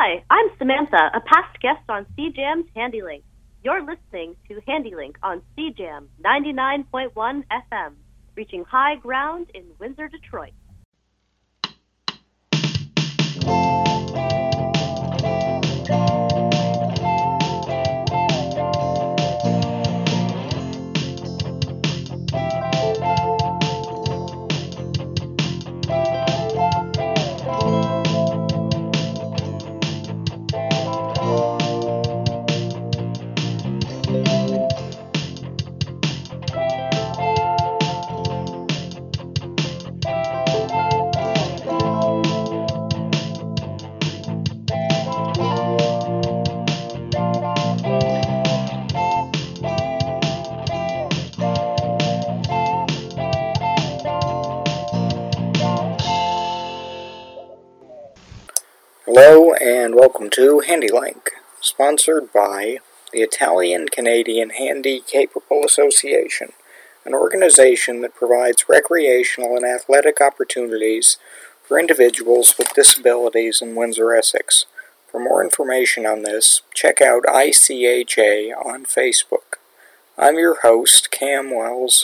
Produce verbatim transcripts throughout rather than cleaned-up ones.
Hi, I'm Samantha, a past guest on C J Am's HandyLink. You're listening to HandyLink on C J A M ninety-nine point one F M, reaching high ground in Windsor, Detroit. Hello and welcome to HandyLink, sponsored by the Italian-Canadian Handy-Capable Association, an organization that provides recreational and athletic opportunities for individuals with disabilities in Windsor, Essex. For more information on this, check out I C H A on Facebook. I'm your host, Cam Wells.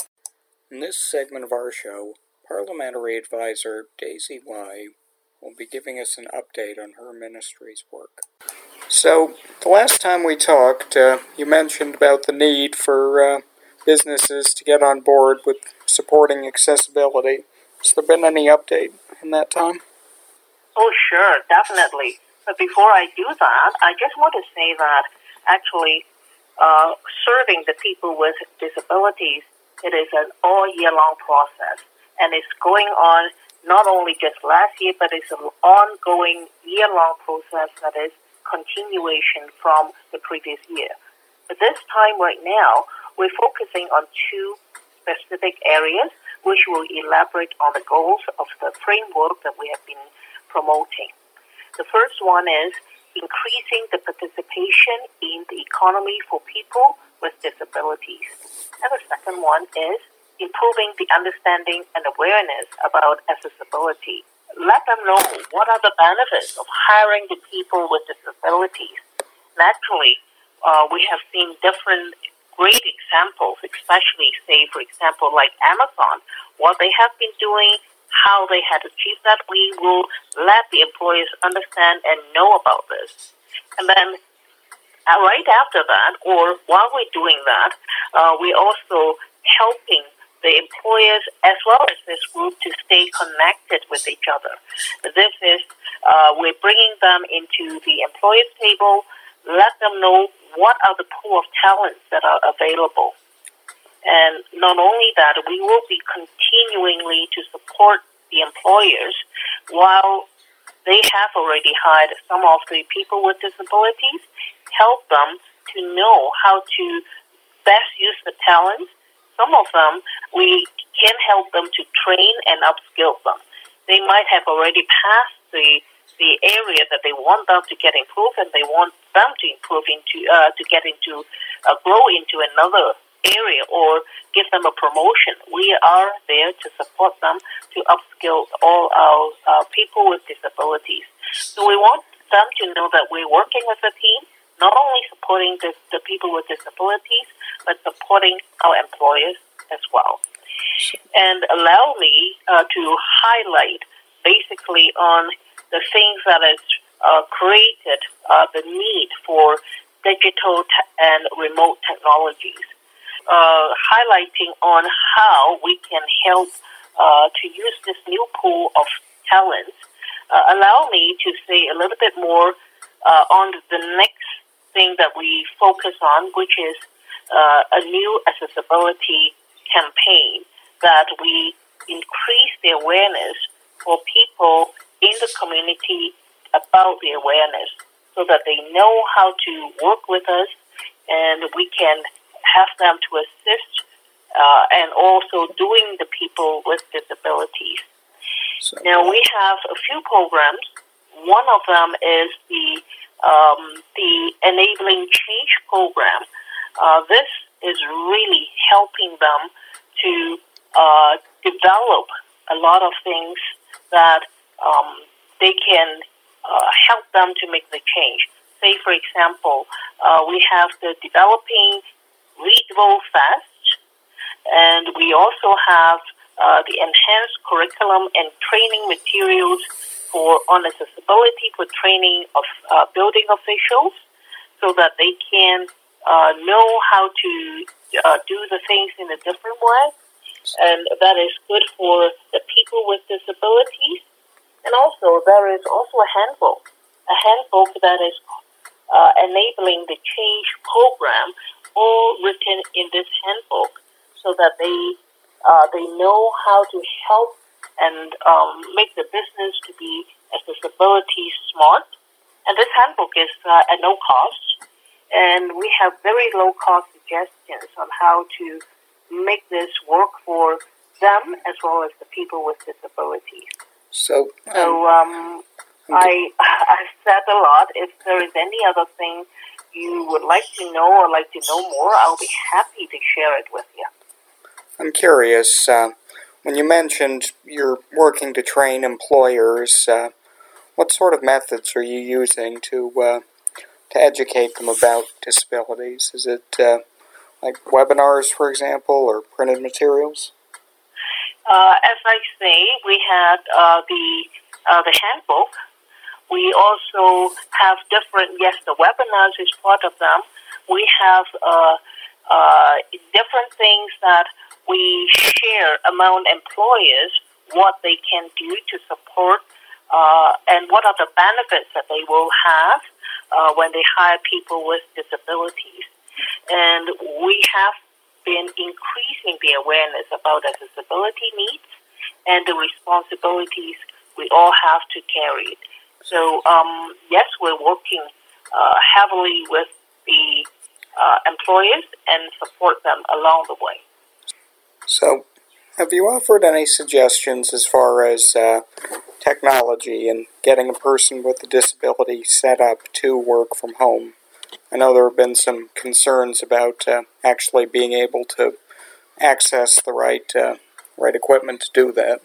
In this segment of our show, Parliamentary Advisor Daisy Y will be giving us an update on her ministry's work. So, the last time we talked, uh, you mentioned about the need for uh, businesses to get on board with supporting accessibility. Has there been any update in that time? Oh, sure, definitely. But before I do that, I just want to say that actually uh, serving the people with disabilities, it is an all-year-long process, and it's going on not only just last year, but it's an ongoing year-long process that is continuation from the previous year. But this time right now, we're focusing on two specific areas, which will elaborate on the goals of the framework that we have been promoting. The first one is increasing the participation in the economy for people with disabilities. And the second one is improving the understanding and awareness about accessibility. Let them know what are the benefits of hiring the people with disabilities. Naturally, uh, we have seen different great examples, especially, say, for example, like Amazon, what they have been doing, how they had achieved that. We will let the employers understand and know about this. And then uh, right after that, or while we're doing that, uh, we're also helping the employers as well as this group to stay connected with each other. This is, uh, we're bringing them into the employers table, let them know what are the pool of talents that are available. And not only that, we will be continuingly to support the employers while they have already hired some of the people with disabilities, help them to know how to best use the talents. Some of them, we can help them to train and upskill them. They might have already passed the the area that they want them to get improved, and they want them to improve into, uh, to get into, uh, grow into another area or give them a promotion. We are there to support them to upskill all our uh, people with disabilities. So we want them to know that we're working as a team, not only supporting the, the people with disabilities, but supporting our employers as well. And allow me uh, to highlight basically on the things that has uh, created uh, the need for digital te- and remote technologies, uh, highlighting on how we can help uh, to use this new pool of talents. Uh, allow me to say a little bit more uh, on the next thing that we focus on, which is uh, a new accessibility campaign that we increase the awareness for people in the community about the awareness so that they know how to work with us and we can have them to assist uh, and also doing the people with disabilities. So, now, we have a few programs. One of them is the um, the Enabling Change program. Uh, this is really helping them to uh, develop a lot of things that um, they can uh, help them to make the change. Say, for example, uh, we have the Developing Readable Fest, and we also have uh, the enhanced curriculum and training materials for on accessibility for training of uh, building officials, so that they can uh, know how to uh, do the things in a different way, and that is good for the people with disabilities. And also, there is also a handbook, a handbook that is uh, enabling the change program, all written in this handbook, so that they uh, they know how to help and um, make the business to be accessibility smart. And this handbook is uh, at no cost, and we have very low cost suggestions on how to make this work for them as well as the people with disabilities. So, um, so um, I I've said a lot. If there is any other thing you would like to know or like to know more, I'll be happy to share it with you. I'm curious, uh, when you mentioned you're working to train employers, uh, what sort of methods are you using to uh, to educate them about disabilities? Is it uh, like webinars, for example, or printed materials? Uh, as I say, we had uh, the uh, the handbook. We also have different, yes, the webinars is part of them. We have uh, uh, different things that we share among employers, what they can do to support uh, and what are the benefits that they will have uh, when they hire people with disabilities. And we have been increasing the awareness about accessibility needs and the responsibilities we all have to carry. So, um, yes, we're working uh, heavily with the uh, employers and support them along the way. So, have you offered any suggestions as far as uh, technology and getting a person with a disability set up to work from home? I know there have been some concerns about uh, actually being able to access the right uh, right equipment to do that.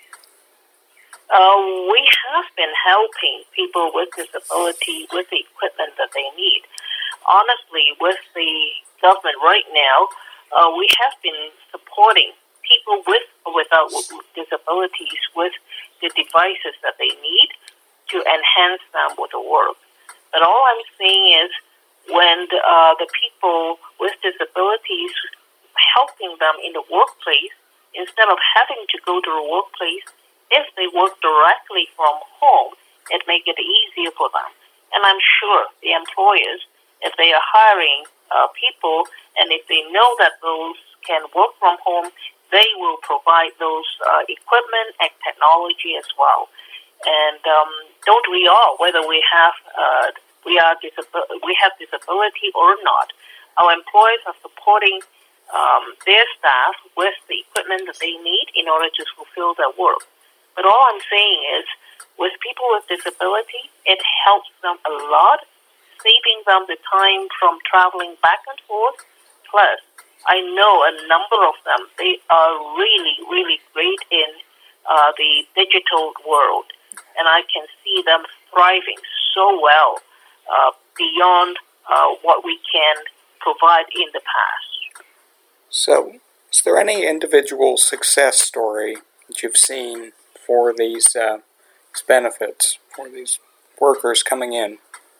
Uh, we have been helping people with disability with the equipment that they need. Honestly, with the government right now, uh, we have been supporting people with or without disabilities with the devices that they need to enhance them with the work. But all I'm saying is, when the, uh, the people with disabilities, helping them in the workplace, instead of having to go to the workplace, if they work directly from home, it makes it easier for them. And I'm sure the employers, if they are hiring uh, people, and if they know that those can work from home, they will provide those uh, equipment and technology as well. And um, don't we all, whether we have uh, we are disabil- we have disability or not, our employers are supporting um, their staff with the equipment that they need in order to fulfill their work. But all I'm saying is, with people with disability, it helps them a lot, saving them the time from traveling back and forth. Plus, I know a number of them, they are really, really great in uh, the digital world, and I can see them thriving so well uh, beyond uh, what we can provide in the past. So, is there any individual success story that you've seen for these, uh, these benefits, for these workers coming in?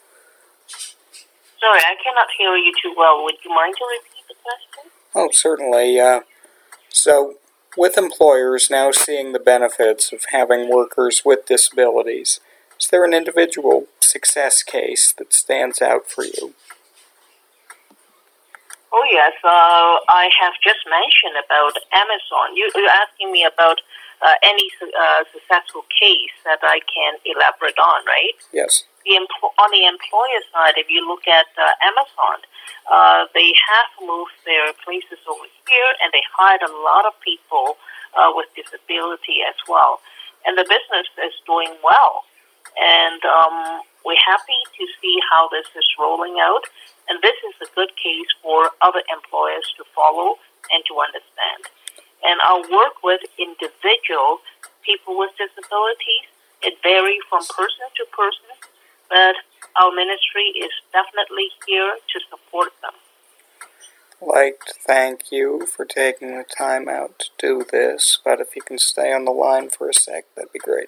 Sorry, I cannot hear you too well. Would you mind to repeat the question? Oh, certainly. Uh, so, with employers now seeing the benefits of having workers with disabilities, is there an individual success case that stands out for you? Oh, yes. Uh, I have just mentioned about Amazon. You, you're asking me about uh, any uh, successful case that I can elaborate on, right? Yes. The empl- on the employer side, if you look at uh, Amazon, uh, they have moved their places over here, and they hired a lot of people uh, with disability as well. And the business is doing well. And um, we're happy to see how this is rolling out. And this is a good case for other employers to follow and to understand. And our work with individual people with disabilities, it varies from person to person but our ministry is definitely here to support them. I'd like to thank you for taking the time out to do this, but if you can stay on the line for a sec, that'd be great.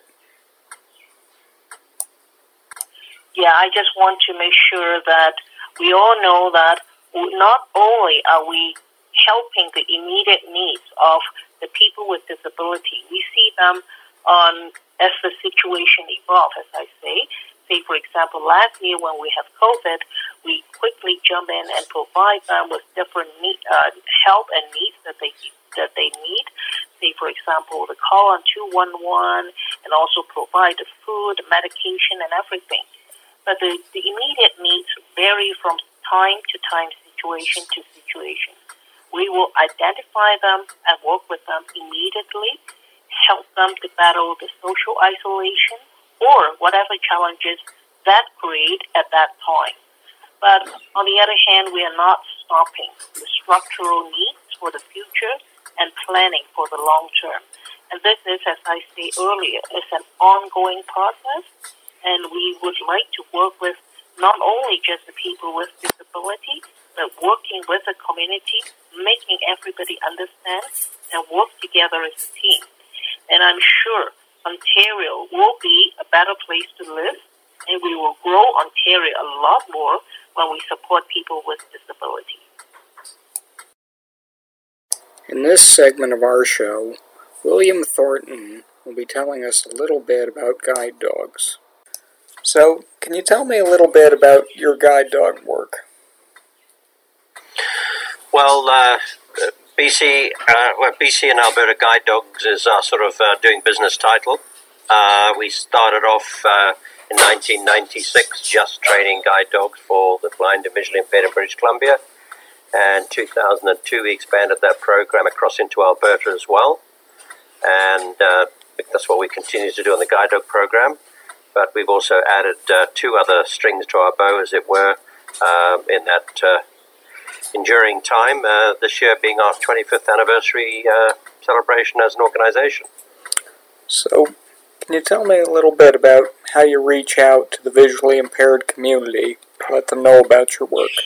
Yeah, I just want to make sure that we all know that not only are we helping the immediate needs of the people with disability, we see them on as the situation evolves, as I say. Say, for example, last year when we have COVID, we quickly jump in and provide them with different need, uh, help and needs that they that they need. Say, for example, the call on two one one and also provide the food, medication, and everything. But the, the immediate needs vary from time to time, situation to situation. We will identify them and work with them immediately, help them to battle the social isolation or whatever challenges that create at that time. But on the other hand, we are not stopping the structural needs for the future and planning for the long term. And this is, as I said earlier, is an ongoing process, and we would like to work with not only just the people with disability, but working with the community, making everybody understand and work together as a team. And I'm sure Ontario will be a better place to live, and we will grow Ontario a lot more when we support people with disability. In this segment of our show, William Thornton will be telling us a little bit about guide dogs. So, can you tell me a little bit about your guide dog work? Well, uh, B C, uh, well, B C and Alberta Guide Dogs is our sort of uh, doing business title. Uh, we started off uh, in nineteen ninety-six just training guide dogs for the blind and visually impaired in British Columbia. And two thousand two we expanded that program across into Alberta as well. And uh, that's what we continue to do on the guide dog program. But we've also added uh, two other strings to our bow, as it were, um, in that uh, enduring time, uh, this year being our twenty-fifth anniversary uh, celebration as an organization. So, can you tell me a little bit about how you reach out to the visually impaired community to let them know about your work?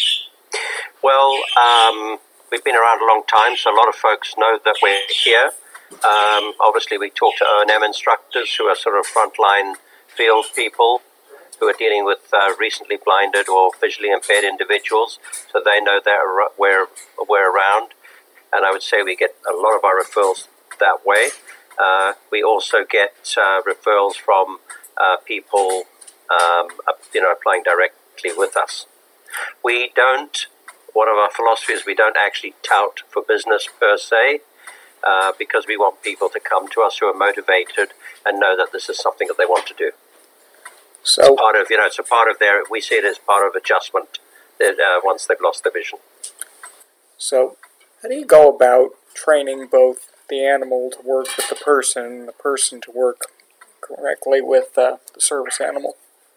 Well, um, we've been around a long time, so a lot of folks know that we're here. Um, obviously, we talk to O and M instructors who are sort of frontline field people who are dealing with uh, recently blinded or visually impaired individuals, so they know that we're, we're around. And I would say we get a lot of our referrals that way. Uh, we also get uh, referrals from uh, people um, you know, applying directly with us. We don't, one of our philosophies, we don't actually tout for business per se, uh, because we want people to come to us who are motivated and know that this is something that they want to do. So, it's part of, you know, it's a part of their, we see it as part of adjustment that, uh, once they've lost their vision. So, how do you go about training both the animal to work with the person and the person to work correctly with uh, the service animal?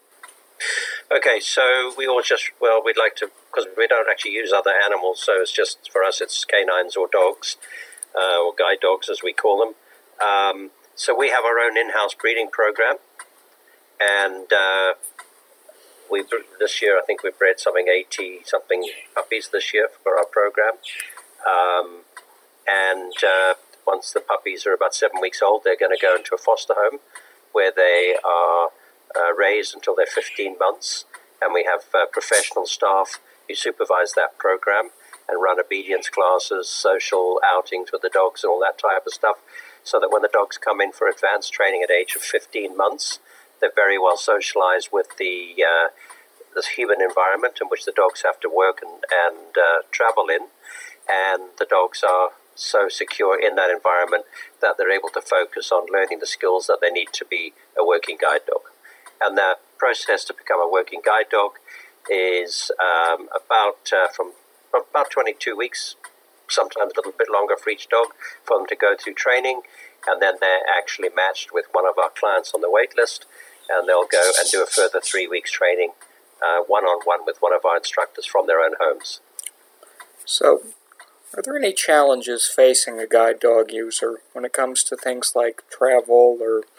Okay, so we all just, well, we'd like to, because we don't actually use other animals, so it's just, for us, it's canines or dogs, uh, or guide dogs as we call them. Um, so we have our own in-house breeding program. And uh, we this year, I think we bred something eighty-something puppies this year for our program. Um, and uh, once the puppies are about seven weeks old, they're going to go into a foster home where they are uh, raised until they're fifteen months. And we have uh, professional staff who supervise that program and run obedience classes, social outings with the dogs and all that type of stuff, so that when the dogs come in for advanced training at age of fifteen months, they're very well socialized with the uh, this human environment in which the dogs have to work and, and uh, travel in. And the dogs are so secure in that environment that they're able to focus on learning the skills that they need to be a working guide dog. And the process to become a working guide dog is um, about uh, from about twenty-two weeks, sometimes a little bit longer for each dog, for them to go through training. And then they're actually matched with one of our clients on the wait list, and they'll go and do a further three weeks training, uh, one-on-one with one of our instructors from their own homes. So, are there any challenges facing a guide dog user when it comes to things like travel or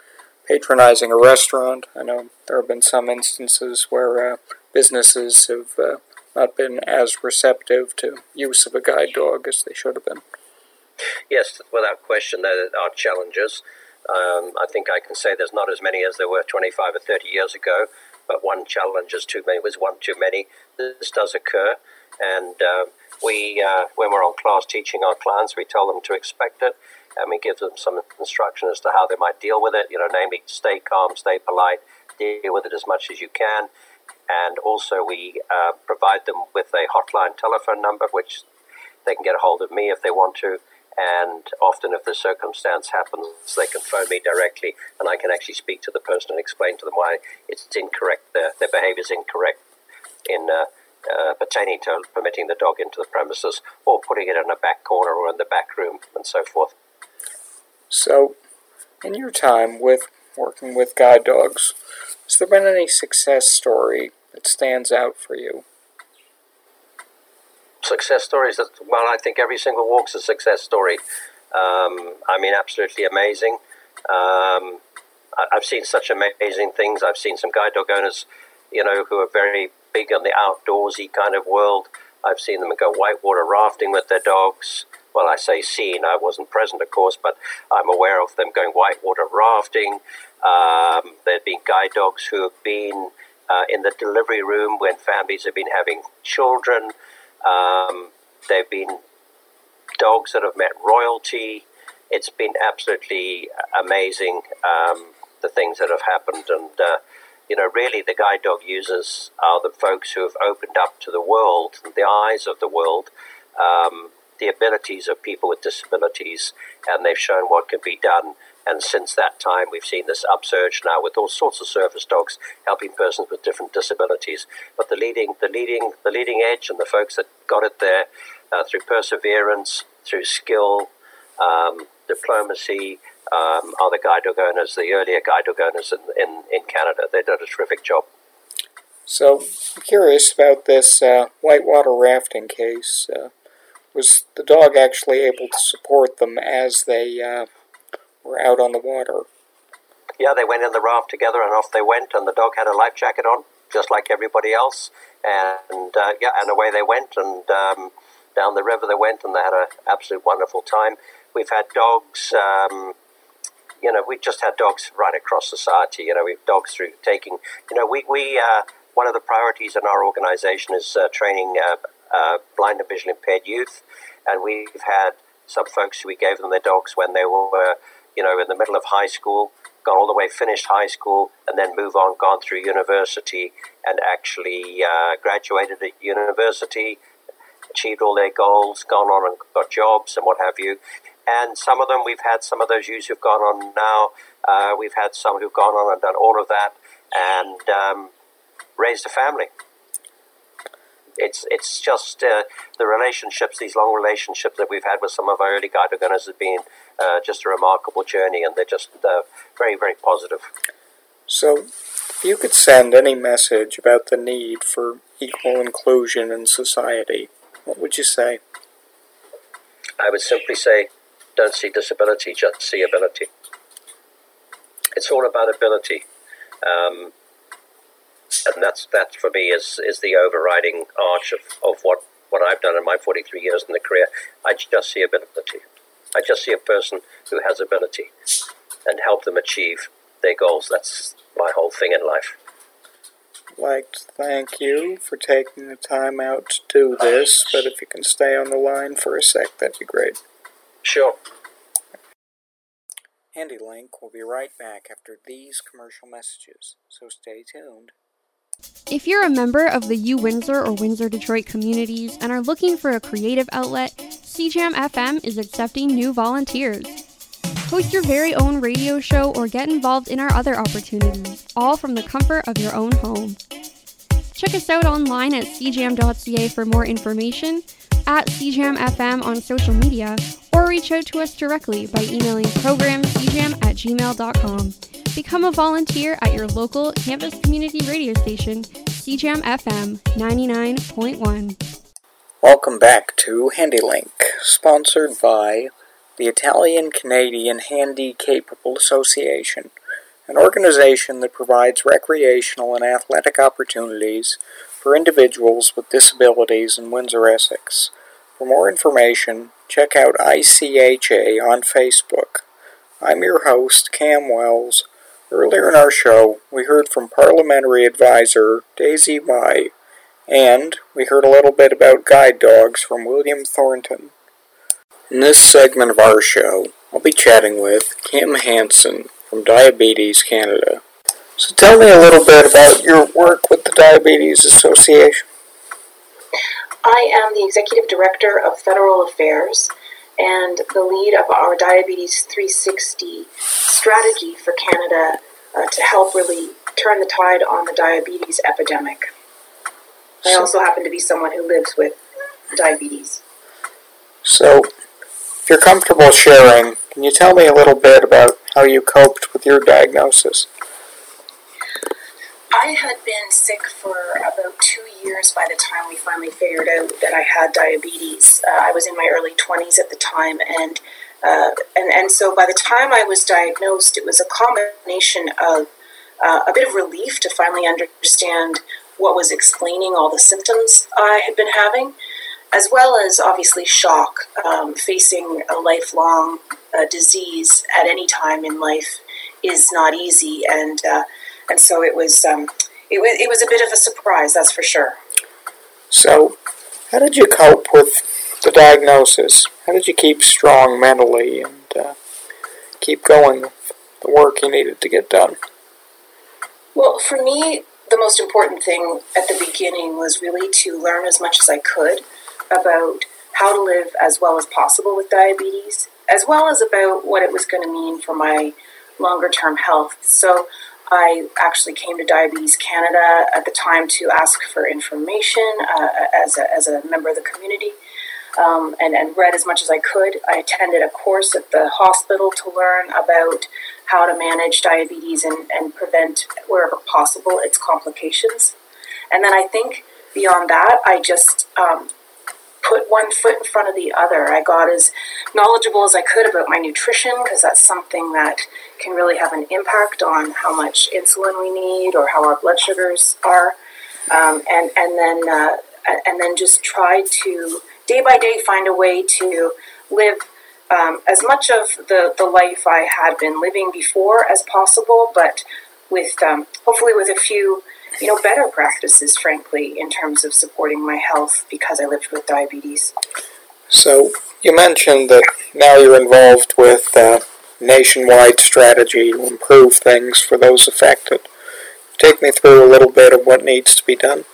patronizing a restaurant. I know there have been some instances where uh, businesses have uh, not been as receptive to use of a guide dog as they should have been. Yes, without question, there are challenges. Um, I think I can say there's not as many as there were twenty-five or thirty years ago, but one challenge is too many, was one too many. This does occur, and uh, we, uh, when we're on class teaching our clients, we tell them to expect it, and we give them some instruction as to how they might deal with it, you know, namely, stay calm, stay polite, deal with it as much as you can, and also we uh, provide them with a hotline telephone number, which they can get a hold of me if they want to. And often if the circumstance happens, they can phone me directly and I can actually speak to the person and explain to them why it's incorrect, their, their behavior is incorrect in uh, uh, pertaining to permitting the dog into the premises or putting it in a back corner or in the back room and so forth. So, in your time with working with guide dogs, has there been any success story that stands out for you? Success stories, that, well, I think every single walk's a success story. Um, I mean, absolutely amazing. Um, I, I've seen such amazing things. I've seen some guide dog owners, you know, who are very big on the outdoorsy kind of world. I've seen them go whitewater rafting with their dogs. Well, I say seen, I wasn't present, of course, but I'm aware of them going whitewater rafting. Um, there have been guide dogs who have been uh, in the delivery room when families have been having children. Um, there have been dogs that have met royalty. It's been absolutely amazing, um, the things that have happened. And, uh, you know, really the guide dog users are the folks who have opened up to the world, the eyes of the world, um, the abilities of people with disabilities, and they've shown what can be done. And since that time, we've seen this upsurge now with all sorts of service dogs helping persons with different disabilities. But the leading, the leading, the leading edge, and the folks that got it there uh, through perseverance, through skill, um, diplomacy, um, are the guide dog owners, the earlier guide dog owners in in, in Canada. They did a terrific job. So, I'm curious about this uh, whitewater rafting case. Uh, was the dog actually able to support them as they Uh, were out on the water? Yeah, they went in the raft together and off they went, and the dog had a life jacket on, just like everybody else. And uh, yeah, and away they went, and um, down the river they went, and they had an absolute wonderful time. We've had dogs, um, you know, we just had dogs right across society. You know, we've dogs through taking, you know, we, we uh, one of the priorities in our organization is uh, training uh, uh, blind and visually impaired youth, and we've had some folks who we gave them their dogs when they were, you know, in the middle of high school, gone all the way, finished high school, and then move on, gone through university, and actually uh, graduated at university, achieved all their goals, gone on and got jobs and what have you. And some of them, we've had some of those youths who've gone on now. Uh, we've had some who've gone on and done all of that and um, raised a family. It's it's just uh, the relationships, these long relationships that we've had with some of our early guide dog owners has been uh, just a remarkable journey, and they're just uh, very, very positive. So, if you could send any message about the need for equal inclusion in society, what would you say? I would simply say, don't see disability, just see ability. It's all about ability. Um, And that's that for me is is the overriding arch of, of what, what I've done in my forty-three years in the career. I just see ability. I just see a person who has ability and help them achieve their goals. That's my whole thing in life. I'd like to thank you for taking the time out to do this, but if you can stay on the line for a sec, that'd be great. Sure. HandyLink will be right back after these commercial messages, so stay tuned. If you're a member of the U Windsor or Windsor Detroit communities and are looking for a creative outlet, C J A M F M is accepting new volunteers. Host your very own radio show or get involved in our other opportunities, all from the comfort of your own home. Check us out online at c j m dot c a for more information, at C J A M F M on social media, or reach out to us directly by emailing program c j a m at gmail dot com. Become a volunteer at your local campus community radio station, C J A M F M ninety-nine point one. Welcome back to HandyLink, sponsored by the Italian-Canadian Handy Capable Association, an organization that provides recreational and athletic opportunities for individuals with disabilities in Windsor, Essex. For more information, check out I C H A on Facebook. I'm your host, Cam Wells. Earlier in our show, we heard from Parliamentary Advisor Daisy Mai, and we heard a little bit about guide dogs from William Thornton. In this segment of our show, I'll be chatting with Kim Hansen from Diabetes Canada. So tell me a little bit about your work with the Diabetes Association. I am the Executive Director of Federal Affairs and the lead of our Diabetes three sixty strategy for Canada uh, to help really turn the tide on the diabetes epidemic. I also happen to be someone who lives with diabetes. So, if you're comfortable sharing, can you tell me a little bit about how you coped with your diagnosis? I had been sick for about two years by the time we finally figured out that I had diabetes. Uh, I was in my early twenties at the time, and, uh, and and so by the time I was diagnosed, it was a combination of uh, a bit of relief to finally understand what was explaining all the symptoms I had been having, as well as obviously shock. Um, facing a lifelong uh, disease at any time in life is not easy, and uh, and so it was um, it was it was a bit of a surprise, that's for sure. So, how did you cope with the diagnosis? How did you keep strong mentally and uh, keep going with the work you needed to get done? Well, for me, the most important thing at the beginning was really to learn as much as I could about how to live as well as possible with diabetes, as well as about what it was going to mean for my longer-term health. So I actually came to Diabetes Canada at the time to ask for information uh, as, a, as a member of the community, um, and, and read as much as I could. I attended a course at the hospital to learn about how to manage diabetes and, and prevent, wherever possible, its complications. And then I think beyond that, I just um, put one foot in front of the other. I got as knowledgeable as I could about my nutrition, because that's something that can really have an impact on how much insulin we need or how our blood sugars are. Um, and, and then uh, and then just try to, day by day, find a way to live um, as much of the, the life I had been living before as possible, but with um, hopefully with a few you know, better practices, frankly, in terms of supporting my health because I lived with diabetes. So, you mentioned that now you're involved with a nationwide strategy to improve things for those affected. Take me through a little bit of what needs to be done.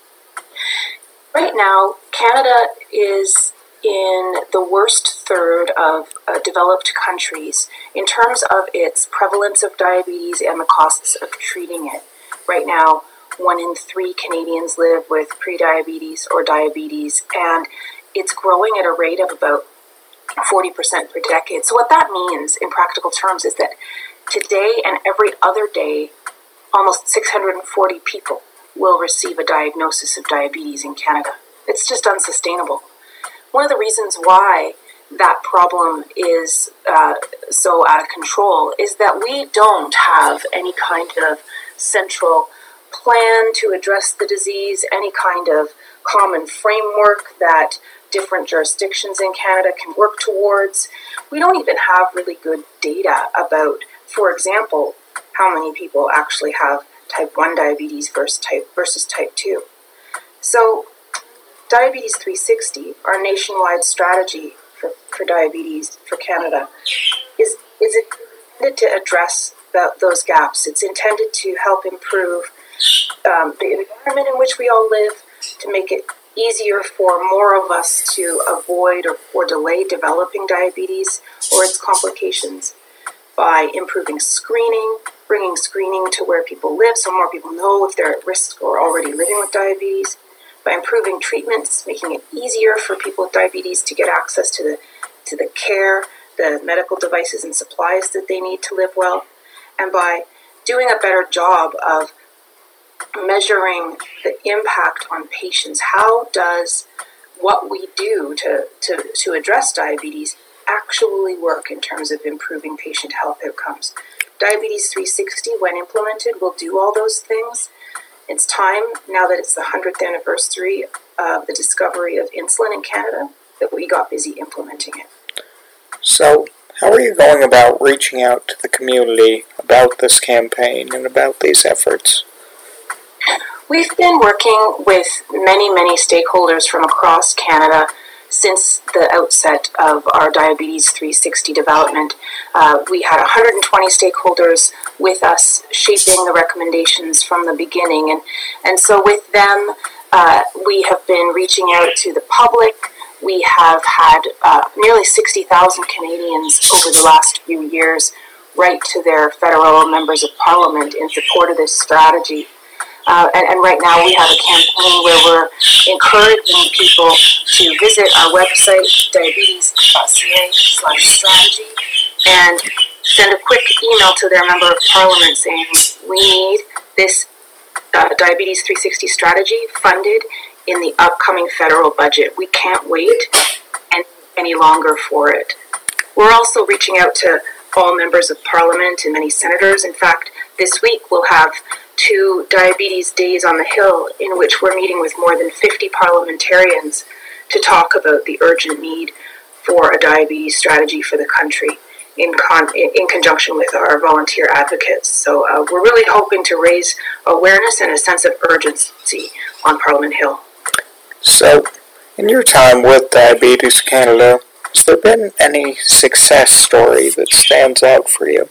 Right now, Canada is in the worst third of uh, developed countries in terms of its prevalence of diabetes and the costs of treating it. Right now, one in three Canadians live with prediabetes or diabetes, and it's growing at a rate of about forty percent per decade. So what that means in practical terms is that today and every other day, almost six hundred forty people will receive a diagnosis of diabetes in Canada. It's just unsustainable. One of the reasons why that problem is uh, so out of control is that we don't have any kind of central plan to address the disease, any kind of common framework that different jurisdictions in Canada can work towards. We don't even have really good data about, for example, how many people actually have type one diabetes versus type, versus type two. So Diabetes three sixty, our nationwide strategy for, for diabetes for Canada, is, is intended to address the, those gaps. It's intended to help improve um, the environment in which we all live, to make it easier for more of us to avoid or, or delay developing diabetes or its complications by improving screening, bringing screening to where people live so more people know if they're at risk or already living with diabetes, by improving treatments, making it easier for people with diabetes to get access to the to the care, the medical devices and supplies that they need to live well, and by doing a better job of measuring the impact on patients. How does what we do to, to, to address diabetes actually work in terms of improving patient health outcomes? Diabetes three sixty, when implemented, will do all those things. It's time, now that it's the one hundredth anniversary of the discovery of insulin in Canada, that we got busy implementing it. So, how are you going about reaching out to the community about this campaign and about these efforts? We've been working with many, many stakeholders from across Canada since the outset of our Diabetes three sixty development. Uh, we had one hundred twenty stakeholders with us shaping the recommendations from the beginning. And, and so with them, uh, we have been reaching out to the public. We have had uh, nearly sixty thousand Canadians over the last few years write to their federal members of parliament in support of this strategy. Uh, and, and right now we have a campaign where we're encouraging people to visit our website, diabetes.ca slash strategy, and send a quick email to their member of parliament saying, we need this uh, Diabetes three sixty strategy funded in the upcoming federal budget. We can't wait any, any longer for it. We're also reaching out to all members of parliament and many senators. In fact, this week we'll have two Diabetes Days on the Hill in which we're meeting with more than fifty parliamentarians to talk about the urgent need for a diabetes strategy for the country in con- in conjunction with our volunteer advocates. So uh, we're really hoping to raise awareness and a sense of urgency on Parliament Hill. So, in your time with Diabetes Canada, has there been any success story that stands out for you?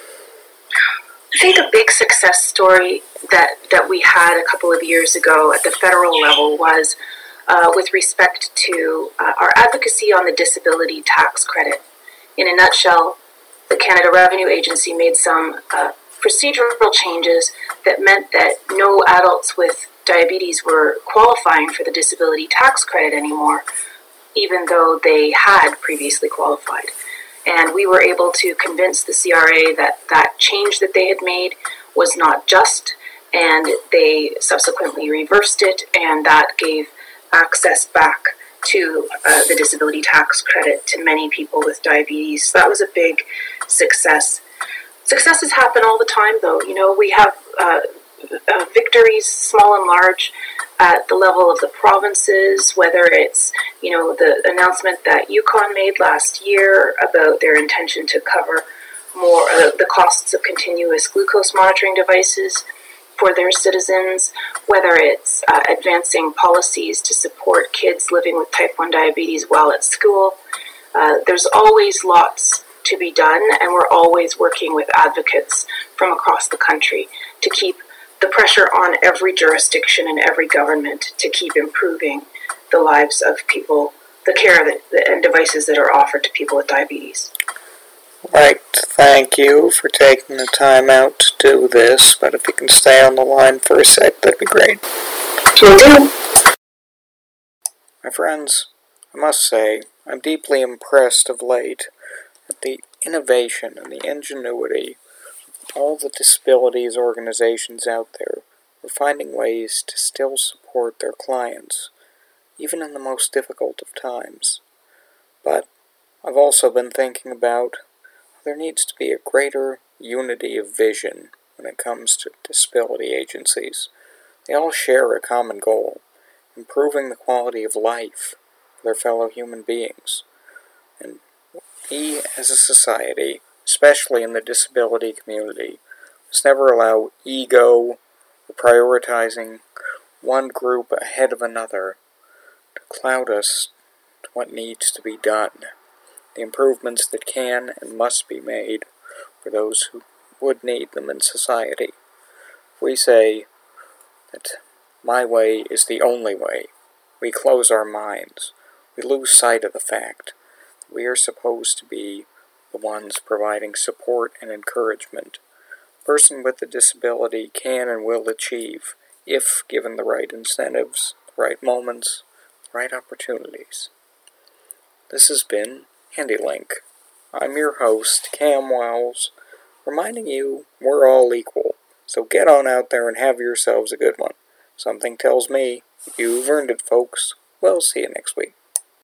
I think a big success story that, that we had a couple of years ago at the federal level was uh, with respect to uh, our advocacy on the disability tax credit. In a nutshell, the Canada Revenue Agency made some uh, procedural changes that meant that no adults with diabetes were qualifying for the disability tax credit anymore, even though they had previously qualified. And we were able to convince the C R A that that change that they had made was not just, and they subsequently reversed it, and that gave access back to uh, the disability tax credit to many people with diabetes. So that was a big success. Successes happen all the time, though. You know, we have uh, uh, victories, small and large, at the level of the provinces, whether it's, you know, the announcement that Yukon made last year about their intention to cover more uh, the costs of continuous glucose monitoring devices for their citizens, whether it's uh, advancing policies to support kids living with type one diabetes while at school. Uh, there's always lots to be done, and we're always working with advocates from across the country to keep the pressure on every jurisdiction and every government to keep improving the lives of people, the care that, and devices that are offered to people with diabetes. Right, thank you for taking the time out to do this, but if you can stay on the line for a sec, that'd be great. Sure do. My friends, I must say, I'm deeply impressed of late at the innovation and the ingenuity all the disabilities organizations out there are finding ways to still support their clients, even in the most difficult of times. But I've also been thinking about how there needs to be a greater unity of vision when it comes to disability agencies. They all share a common goal, improving the quality of life for their fellow human beings. And we, as a society, especially in the disability community, must never allow ego or prioritizing one group ahead of another to cloud us to what needs to be done, the improvements that can and must be made for those who would need them in society. If we say that my way is the only way, we close our minds, we lose sight of the fact that we are supposed to be the ones providing support and encouragement. A person with a disability can and will achieve, if given the right incentives, the right moments, the right opportunities. This has been HandyLink. I'm your host, Cam Wells, reminding you we're all equal, so get on out there and have yourselves a good one. Something tells me you've earned it, folks. We'll see you next week.